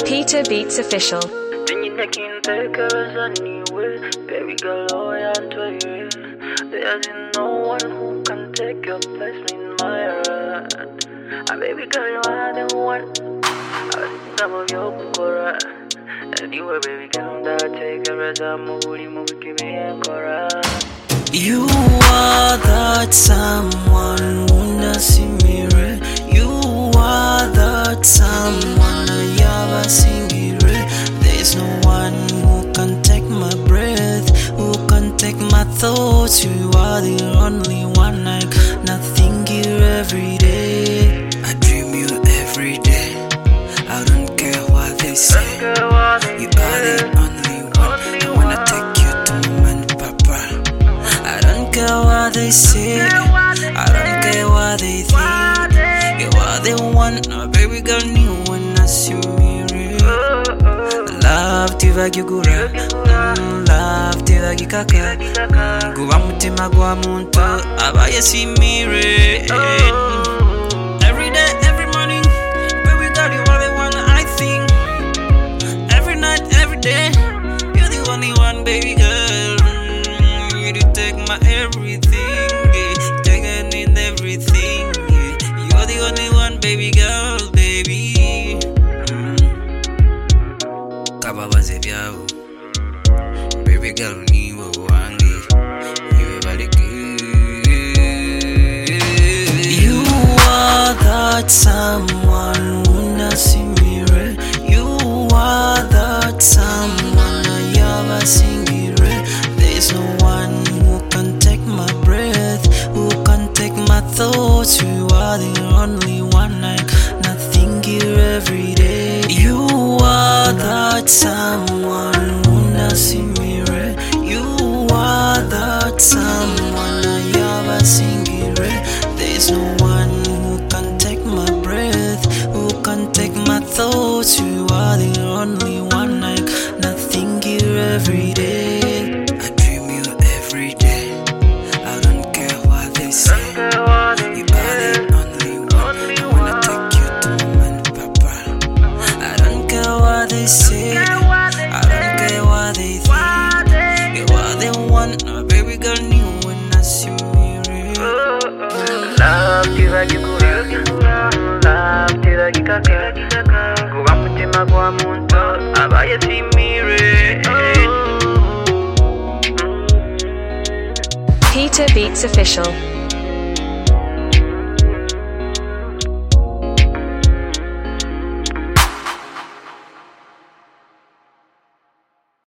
Peter Beats Official. Baby girl, loyal to you. There's no one who can take your place in my heart. Baby girl, you are the one. Some of your kukora. Anyway, baby girl, that take a rest. I'm moving, give me a kora. You are that someone who see me re. You are that someone I ever sing it re. There's no one who can take my breath, who can take my thoughts. You are the only one I think you every day. I dream you every day. I don't care what they say. You are the only one. I wanna take you to mama and papa. I don't care what they say. I don't care what they think. You are the one. Oh, baby girl, new when I see me real. Love tiva gigura, love tiva gikaka. Guwa mutima gwa muntu abaye si me real. Every day, every morning, baby girl, you are the one I think. Every night, every day, you're the only one, baby girl. You do take my everything, yeah. Taking in everything, yeah. You're the only one, baby girl, baby. Kababaze byao, baby girl, ni wangi. You very good. You are that someone who see me re. You are that someone I ever sing it re. There's no one who can take my breath, who can take my thoughts. You are the only one I think you every day. You are that someone who see me re. You are that someone I ever sing it re. There's no one who can take my breath, who can take my thoughts. You are the only one I think you every day. I dream you every day. I don't care what they say. You are the only one. I wanna take you to mama and papa. I don't care what they say. I don't care what they think. You are the one. Oh, baby girl, new when I see me real. Love tiva gigura, love tiva gikaka. Guwa mutima gwa muntu abaye si me real. Peter Beats Official.